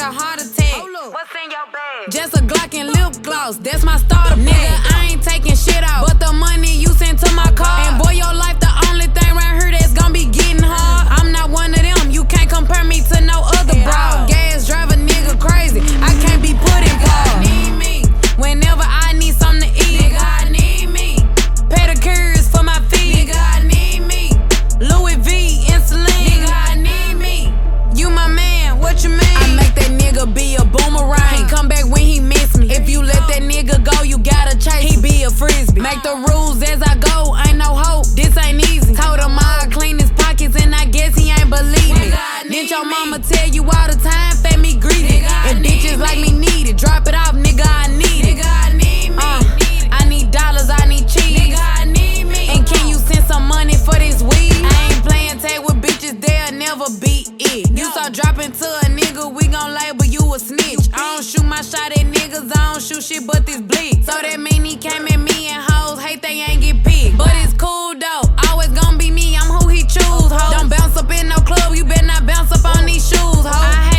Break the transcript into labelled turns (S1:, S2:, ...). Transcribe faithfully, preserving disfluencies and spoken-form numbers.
S1: a heart attack.
S2: What's in your bag?
S1: Just a Glock and lip gloss, that's my starter pack. Nigga, I ain't taking shit out, but the money you sent to my car. And boy, your life the only thing right here that's gonna be getting hard. I'm not one of them, you can't compare me to no other bro. Gas drive a nigga crazy, I can't be put in pause. Need me whenever I need something to eat. Nigga, I need me pedicures for my feet. Nigga, I need me Louis V insulin. Nigga, I need me. You my man, what you mean? I make that nigga be a boomerang. He come back when he miss me. If you let that nigga go, you gotta chase. He be a frisbee. Make the rules as I go, ain't no hope. This ain't easy. Told him I clean his pockets and I guess he ain't believe me. Didn't your mama tell you all the time? Fed me greedy. If bitches like me need it, drop it off, nigga, I need it. Uh, I need dollars, I need cheese. And can you send some money for this weed? I ain't playing tag with bitches, they'll never be it. You start dropping to a nigga, we gon' label you a snitch. I don't shoot my shot at niggas, I don't shoot shit but this blick. So that mean he came at me and hoes hate they ain't get picked. But it's cool though, always gon' be me, I'm who he choose, ho. Don't bounce up in no club, you better not bounce up on these shoes, ho. I